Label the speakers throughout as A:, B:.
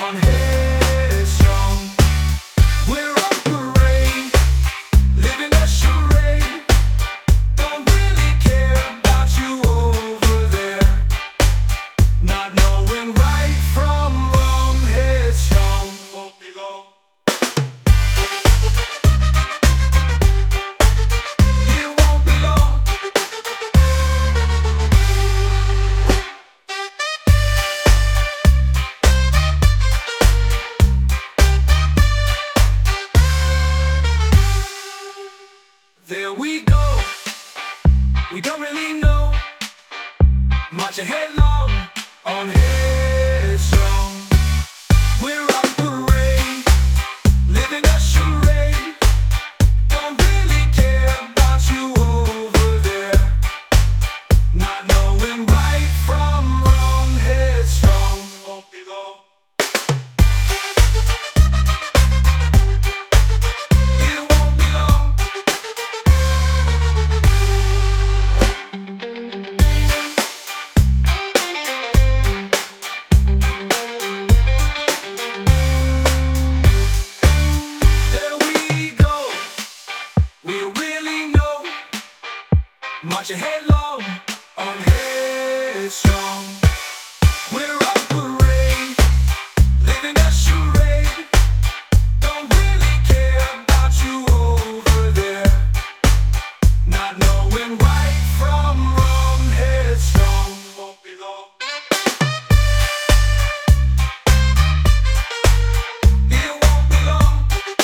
A: on headstrong. We're on parade, living a charade. Don't really care about you over there, not knowing right from wrong. Headstrong, won't be long. It won't be long. There we go. We don't really know much ahead long on headstrong. We're on parade, living a charade. Don't really care about you over there, not knowing right from wrong. Headstrong, won't be long. It won't be long. There we go. We really know much ahead long on headstrong. We're on parade, living a charade. Don't really care about you over there, not knowing right from wrong. Headstrong, won't be long. It won't be long.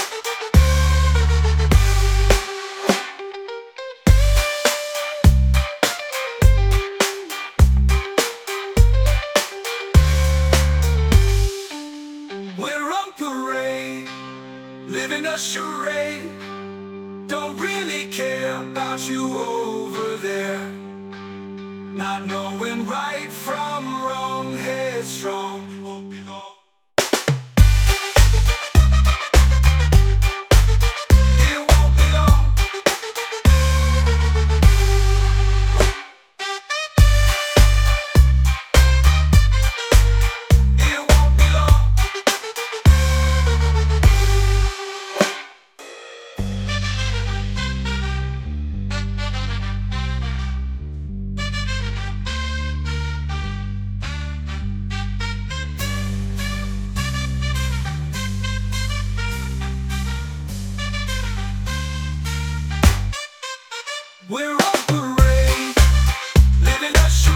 A: We're on parade, living a charade. Don't really care about you over there, not knowing right from wrong. Headstrong, won't be long. It won't be long. It won't be long. We're on parade, living a